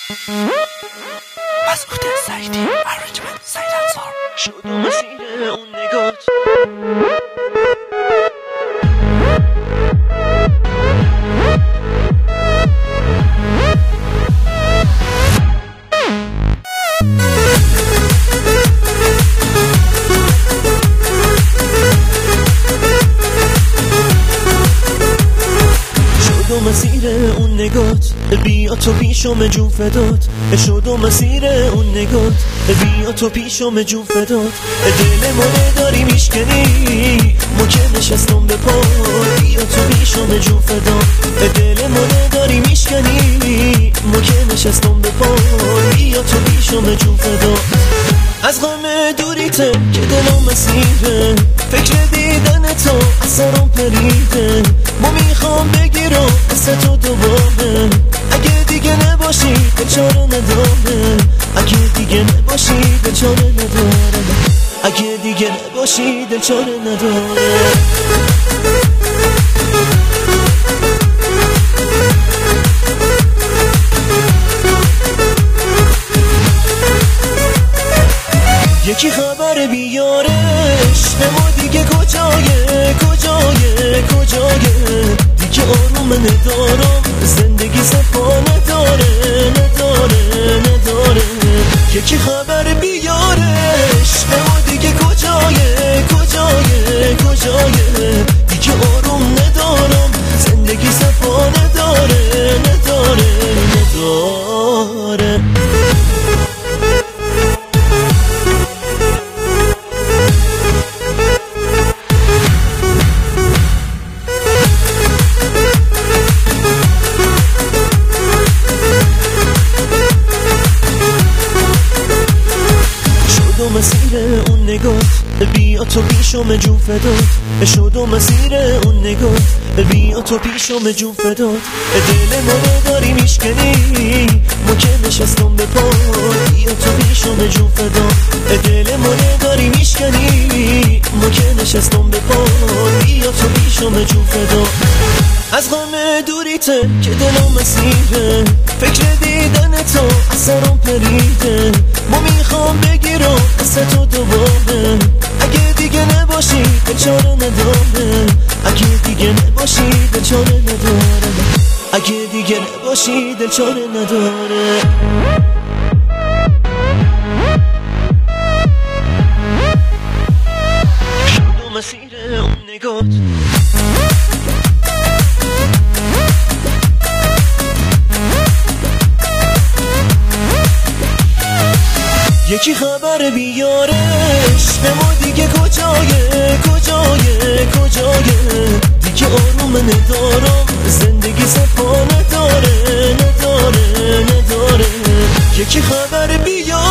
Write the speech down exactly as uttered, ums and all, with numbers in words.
از اخت سعیدی ارنجمنت سعید انصار شد و مسیر اون نگات مسیر اون نگات بیا تو پیشم جون فدات شد و مسیر اون نگات بیا تو پیشم جون فدات دل منه داری میشکنی مو که نشستم به پا بیا تو پیشم جون فدات دل منه داری میشکنی مو که نشستم به پا بیا تو پیشم جون فدات از غم دوریته که دلم مسیره فکر دیدن تو از سرم پریده ما میخوام بگیرم مثل تو دوباره اگه دیگه نباشی دلچاره نداره اگه دیگه نباشی دلچاره نداره اگه دیگه نباشی دلچاره نداره یکی خبر بیارش اما دیگه کجایه کجایه کجایه دیگه آروم ندارم زندگی صفا نداره نداره نداره یکی خبر بیارش اما دیگه کجایه کجایه کجایه دیگه آروم ندارم زندگی صفا نداره نداره نداره مسیر اون نگات بیا تو پیشم جون فدات شد و مسیر اون نگات بیا تو پیشم جون فدات دل منو داری میشکنی مو که نشستم به پا بیا تو پیشم جون فدات دل منو داری میشکنی مو که نشستم به پا بیا تو پیشم جون فدات از غم دوریته که دلم مسیره فکر دیدن تو از سرم پریده ما میخوام بگیرم مثل تو دوباره اگه دیگه نباشی دلچاره نداره اگه دیگه نباشی دلچاره نداره اگه دیگه نباشی دلچاره نداره شد و مسیر اون نگات یکی خبر بیارش اما دیگه کجایه کجایه کجایه دیگه آروم ندارم زندگی صفا نداره نداره نداره یکی خبر بیارش